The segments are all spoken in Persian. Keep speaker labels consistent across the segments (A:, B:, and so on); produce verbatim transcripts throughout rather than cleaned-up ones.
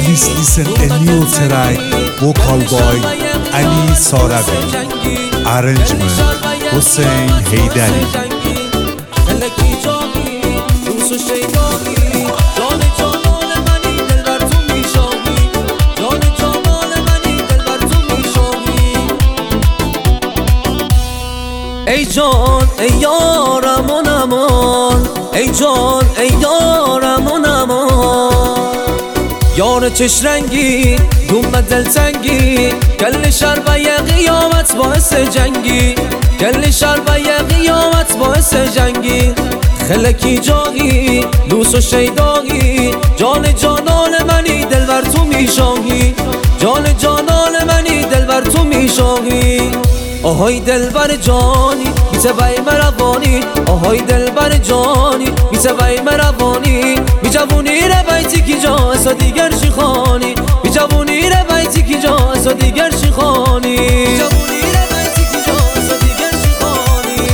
A: Please listen a new track, vocal by Ali Sarabi, arrangement Hussein Heydari.
B: ای جان ای یارم و نمان، ای جان ای یارم و نمان، یار چش رنگی دوم دلتنگی، کل شربه قیامت باعث جنگی، کل شربه قیامت باعث جنگی، خلکی جاگی لوس و شیداگی، جان جانان منی دل بر تو میشاهی، جان جانان منی دل بر تو میشاهی. آهای دلبر جانی میتبعی مروانی، آهای دلبر جانی میتبعی مروانی، می جوونی ره بیتی کی جا اسا دیگر چی خانی، می جوونی ره بیتی کی جا اسا دیگر چی خانی، می جوونی ره بیتی کی جا اسا دیگر چی خانی.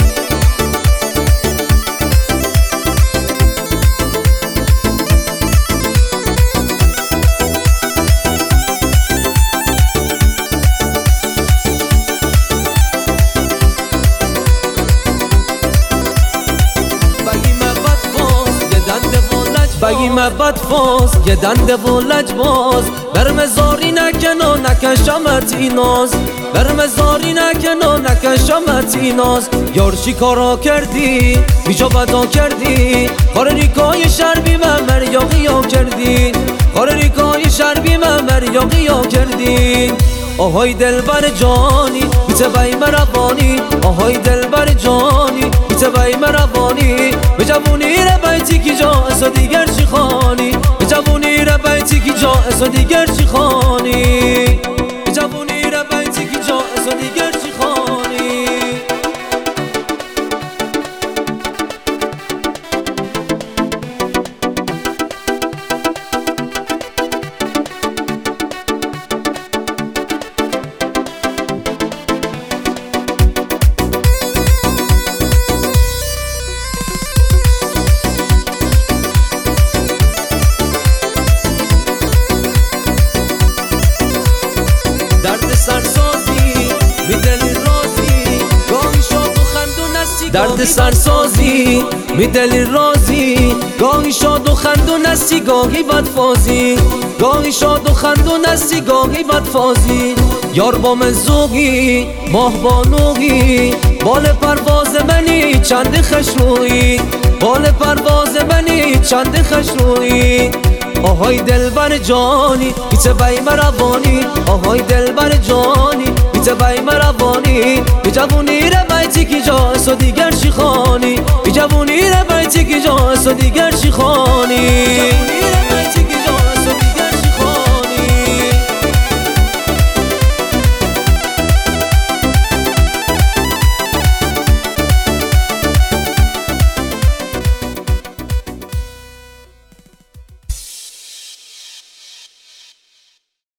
B: بگی مبد فاز یه دنده و لجباز، برم زاری نکن و نکشمت ایناز، برم زاری نکن و نکشمت ایناز. یار چی کارا کردی بیجا بدا کردی، خار ریکای شربی من مریاقیا کردی، خار ریکای شربی من مریاقیا کردی. آهای دلبر جانی میتبعی مروانی، آهای دلبر جانی میتبعی مروانی، به جوونی ره بیتی کی جا اسا دیگر چی خانی، به جوونی ره بیتی کی جا اسا دیگر چی خانی، به جوونی ره بیتی کی جا اسا دیگر چی خانی. درد سرسازی می دلی رازی، گاهی شاد و خندون هستی گاهی بدفازی، گاهی شاد و خندون هستی گاهی بدفازی. یار با من زوگی ماه بانوگی، بال پرواز منی چند خشرویی، بال پرواز منی چند خشرویی. آهای دلبر جانی میتبعی مروانی، آهای دلبر جانی میتبعی مروانی، به جوونی ره بیتی کی جا اسا دیگر چی خانی، به جوونی ره بیتی کی جا اسا دیگر چی خانی.